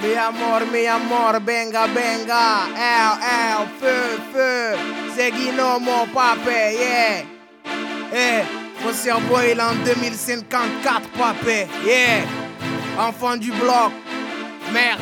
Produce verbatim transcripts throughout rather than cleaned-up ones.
Mi amor, mi amor, benga, benga. El, el, feu, feu. Seguino, mon papé, yeah. Eh, mon cerveau il est en deux mille cinquante-quatre, papé, yeah. Enfant du bloc, merde.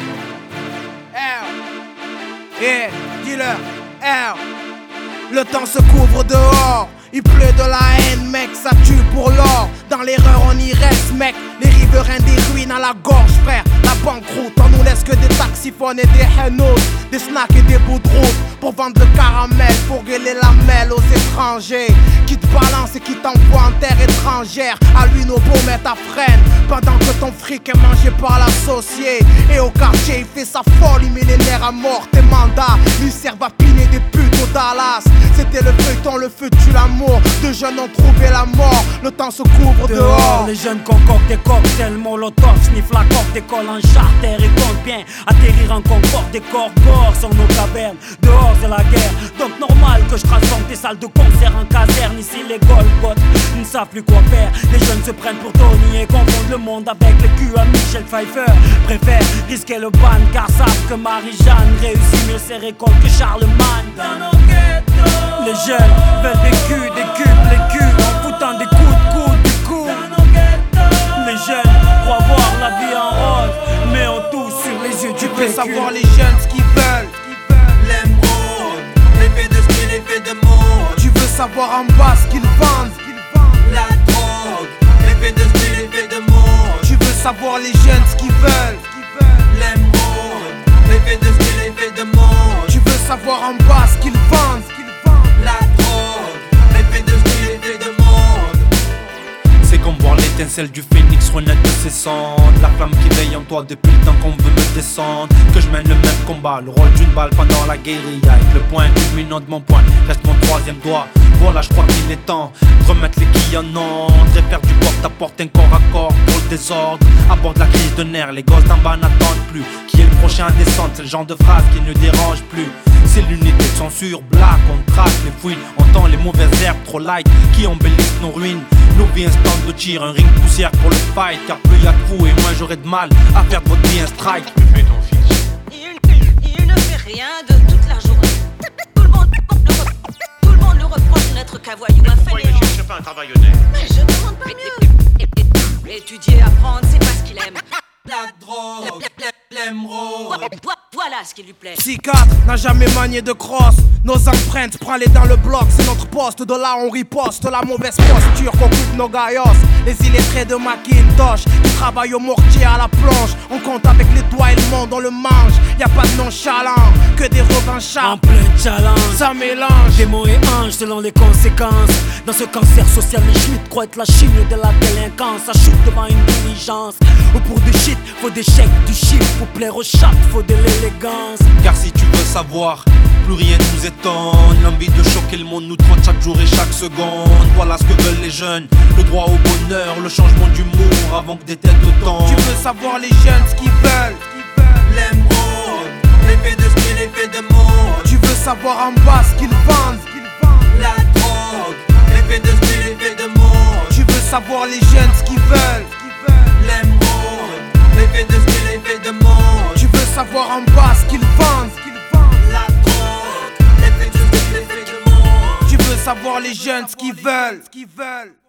El, yeah, dis-leur, El. Le temps se couvre dehors. Il pleut de la haine, mec, ça tue pour l'or. Dans l'erreur, on y reste, mec. Les riverains des ruines à la gorge, frère. La banqueroute, on nous laisse que des taxiphones et des hennos, des snacks et des bouts de route pour vendre le caramel, pour gueuler la mêle aux étrangers qui te balancent et qui t'envoient en terre étrangère. À lui, nos beaux mettent à freine pendant que ton fric est mangé par l'associé. Et au quartier, il fait sa folie millénaire à mort. Tes mandats lui servent à piner des putes au Dallas. C'était le feuilleton, le feu tue l'amour. Deux jeunes ont trouvé la mort, le temps se couvre dehors, dehors. Les jeunes concoctent des cocktails molotov, sniffent la coque, décollent en charter et comptent bien atterrir en Concorde. Des corps sont nos cavernes, dehors c'est la guerre. Donc normal que je transforme tes salles de concert en caserne. Ici les Golgoth ne savent plus quoi faire. Les jeunes se prennent pour Tony et confondent le monde avec le cul à Michel Pfeiffer. Préfèrent risquer le ban car savent que Marie-Jeanne réussit mieux ses récoltes que Charlemagne. Dans nos ghettos, les jeunes veulent des culs, des cubes, les culs en foutant des coups de coude du cou. Les jeunes croient voir la vie en rose, mais on touche sur les yeux du Tu veux savoir les jeunes ce qu'ils veulent. L'émeraude, l'effet de style, l'effet de mode. Tu veux savoir en bas ce qu'ils vendent. La drogue, l'effet de style, l'effet de mode. Tu veux savoir les jeunes ce qu'ils veulent. L'émeraude, l'effet de style, l'effet de mode. Tu veux savoir en bas ce qu'ils vendent. La drogue, l'effet de style, l'effet de mode. C'est comme voir l'étincelle du phénix renaître de ses cendres. La flamme qui veille en toi depuis le temps qu'on veut me descendre. Que je mène le même combat, le rôle d'une balle pendant la guérilla. Avec le point culminant de mon poing, reste mon troisième doigt. Voilà, je crois qu'il est temps de remettre les quilles en ordre et faire du porte-à-porte un corps à corps pour le désordre. À bord de la crise de nerfs, les gosses d'en bas n'attendent plus. Qui est le prochain à descendre, c'est le genre de phrase qui ne dérange plus. C'est l'unité de censure, black, on traque les fouines. On tend les mauvaises herbes trop light qui embellissent nos ruines. Nos vies un stand de tir, un ring poussière pour le fight. Car plus y'a de fous et moins j'aurai de mal à faire de votre vie un strike. Fais ton fils. Il, il ne fait rien de toute la journée. Tout le monde, le, tout le monde le reproche d'être qu'un voyou, un Pourquoi il ne fainéant. cherche pas un travail honnête? Mais je demande pas mieux. Étudier, apprendre, c'est pas ce qu'il aime. La drogue, l'émeraude. Voilà ce qui lui plaît. Psychiatre n'a jamais manié de crosse. Nos empreintes, prends-les dans le bloc, c'est notre poste. De là on riposte la mauvaise posture qu'on coupe nos gaillos. Les illettrés de Macintosh qui travaillent au mortier à la plonge. On compte avec les doigts et le monde on le mange. Y a pas de nonchalant, que des revanchards. En plein challenge, Ça mélange. démons et anges selon les conséquences. Dans ce cancer social, les Schmitt croient être la chimie de la délinquance. Ça chute devant une diligence. Ou pour du shit, faut des chèques, du chiffre. Pour plaire au chat, faut de l'élégance. Car si tu veux savoir, plus rien nous étonne. L'envie de choquer le monde nous trotte chaque jour et chaque seconde. Voilà ce que veulent les jeunes, le droit au bonheur, le changement d'humour avant que des têtes de temps. Tu veux savoir les jeunes ce qu'ils veulent. L'émeraude, l'effet de style, l'effet de mode. Tu veux savoir en bas ce qu'ils vendent. La drogue, l'effet de style, l'effet de mode. Tu veux savoir les jeunes ce qu'ils veulent. L'émeraude, l'effet de style, l'effet de mode. Tu veux savoir en bas ce qu'ils vendent. La drogue, l'effet de style, l'effet de mode. Tu veux savoir les jeunes ce qu'ils veulent.